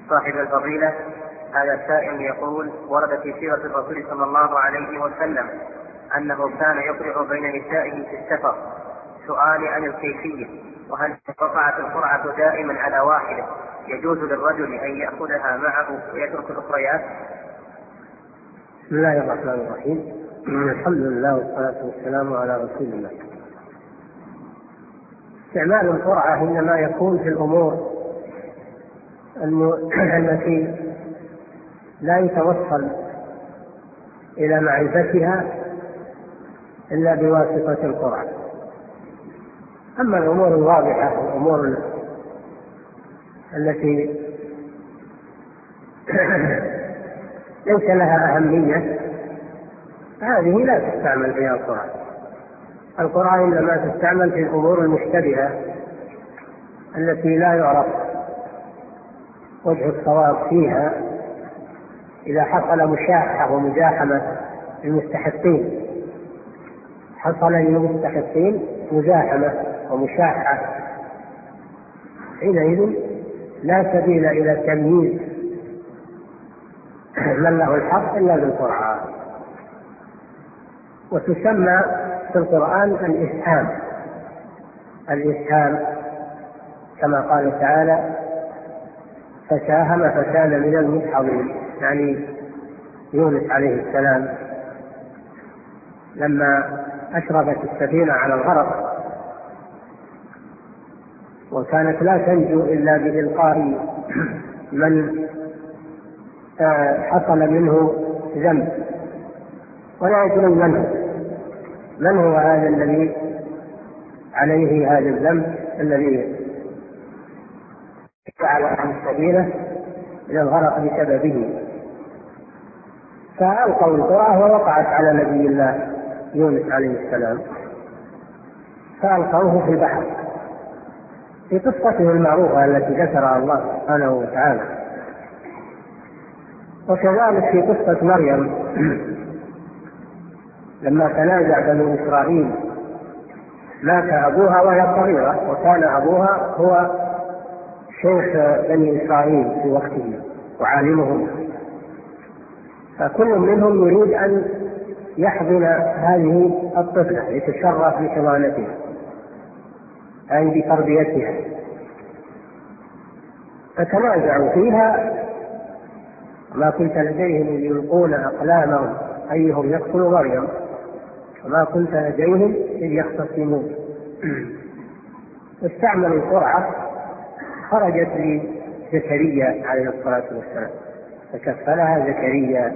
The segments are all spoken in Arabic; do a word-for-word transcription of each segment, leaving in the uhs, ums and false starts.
صاحب الفضيلة، هذا سائل يقول: ورد في سيرة الرسول صلى الله عليه وسلم أنه كان يقرع بين نسائه في السفر. سؤالي عن الكيفية، وهل وقعت القرعة دائما على واحدة يجوز للرجل أن يأخذها معه ويترك الأخريات؟ بسم الله الرحمن الرحيم. الحمد لله والصلاة والسلام على رسول الله. استعمال القرعة إنما يكون في الأمور التي لا يتوصل إلى معرفتها إلا بواسطة القرعة. أما الأمور الواضحة والأمور التي ليس لها أهمية هذه لا تستعمل فيها القرعة. القرعة إنما تستعمل في الأمور المشتبهة التي لا يعرف وجه الصواب فيها، إذا حصل مشاحة ومزاحمة للمستحقين، حصل للمستحقين مزاحمة ومشاحة، حينئذ لا سبيل إلى تمييز من له الحق إلا بالقرعة. وتسمى في القرآن الإسهام، الإسهام كما قال تعالى: فساهم فكان من المدحضين، يعني يونس عليه السلام لما أشرفت السفينة على الغرق وكانت لا تنجو إلا بإلقاء من حصل منه ذنب، ولا يدري من هو من هو هذا الذي عليه هذا الذنب الذي جعل عن السفينة إلى الغرق بسببه. فألقوا القرعة ووقعت على نبي الله يونس عليه السلام، فألقوه في البحر في قصته المعروفة التي ذكرها الله سبحانه وتعالى. وكذلك في قصة مريم لما تنازع بنو إسرائيل، مات أبوها وهي صغيرة، وكان أبوها هو شيخ بني إسرائيل في وقته وعالمهم، فكل منهم يريد أن يحضن هذه الطفلة يتشرف بحضانتها أي بتربيتها، فتنازعوا فيها: ما كنت لديهم إذ يلقون أقلامهم أيهم يقتل مريم وما كنت لديهم إذ يختصمون. استعملوا القرعة، خرجت لزكريا عليه الصلاة والسلام، فكفلها زكريا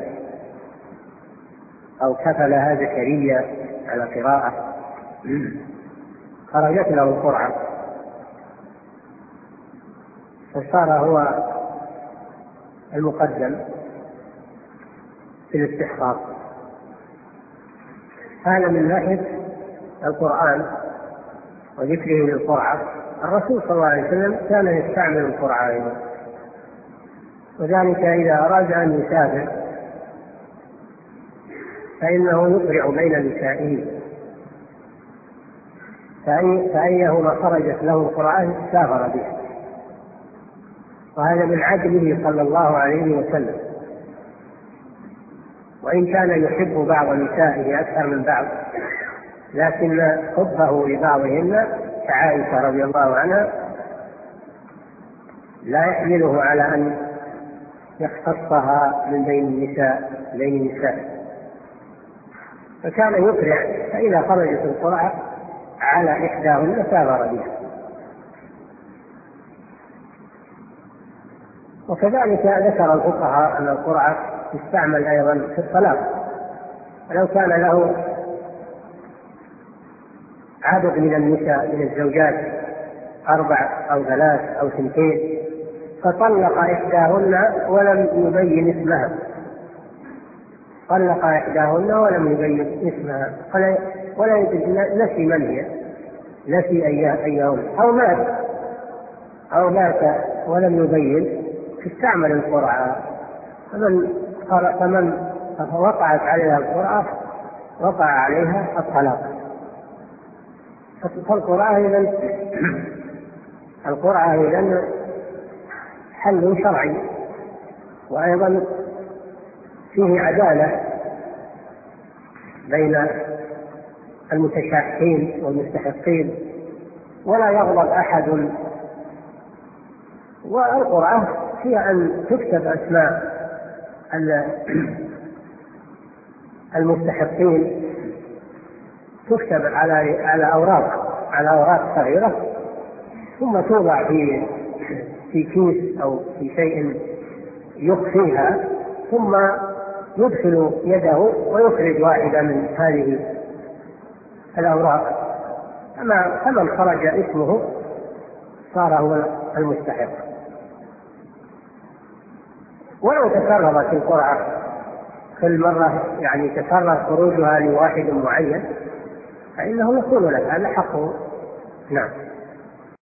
أو كفلها زكريا على قراءة، خرجت له القرعة فصار هو المقدم في الاستحقاق. هذا من ناحية القرآن وذكره للقرعة. الرسول صلى الله عليه وسلم كان يستعمل القرعة أيضا، وذلك إذا أراد أن يسافر فإنه يقرع بين نسائه، فأيهما خرجت له القرعة سافر بها، وهذا من عدله صلى الله عليه وسلم. وإن كان يحب بعض نسائه أكثر من بعض، لكن حبه لبعضهن كعائشة رضي الله عنها لا يحمله على أن يختصها من بين النساء بين النساء، فكان يقرع، فإذا خرجت القرعة على إحداهن سافر بها. وكذلك ذكر الفقهاء أن القرعة تستعمل أيضا في الطلاق، ولو كان له عدد من النساء من الزوجات أربع أو ثلاث أو اثنتين، فطلق إحداهن ولم يبين اسمها، طلق إحداهن ولم يبين اسمها ولا نسي من هي، نسي أيهن، أو مات أو مات ولم يبين، استعمل القرعة. فمن فمن وقعت عليها القرعة وقع عليها الطلاق. فالقرعة إذن القرعة إذن حل شرعي وأيضا فيه عدالة بين المتشاحين والمستحقين، ولا يغضب أحد. والقرعة هي أن تكتب أسماء المستحقين، تكتب على على أوراق على أوراق صغيرة، ثم توضع في في كيس أو في شيء يخفيها، ثم يدخل يده ويخرج واحدة من هذه الأوراق، فمن خرج اسمه صار هو المستحق. ولو تكررت القرعة كل مرة يعني تكرر خروجها لواحد معين فإنه يكون له هذا حقه. نعم.